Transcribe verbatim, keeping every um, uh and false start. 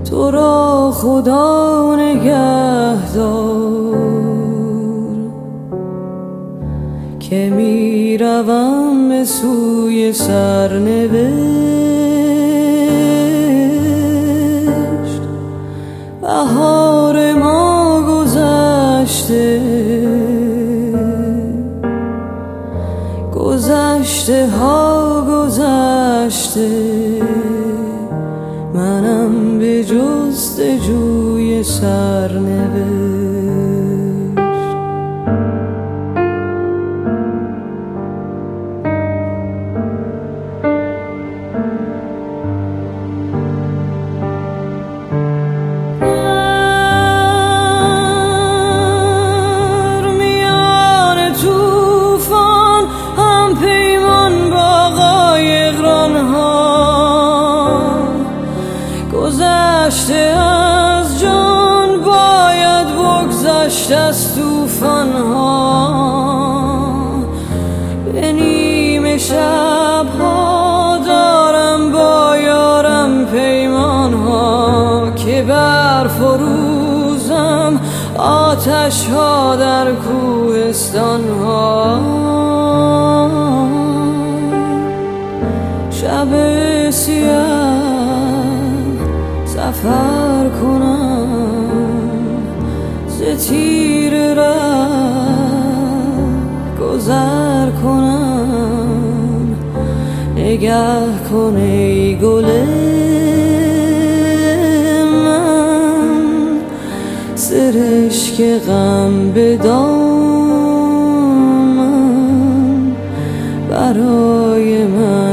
تو را خدا نگهدار که می روم به سوی سرنوشت. بهار ما گذشته، گذشته ها گذشته، منم به جستجوی سرنوشت. گذشته از جان باید بگذشت از طوفان ها. به نیمه شب ها دارم با یارم پیمان ها که بر فروزم آتش ها در کوهستان ها. شب سیاه سفر کنم، ز تیر ره گذر کنم. نگه کن ای گل من، سرشک غم به دامن برای من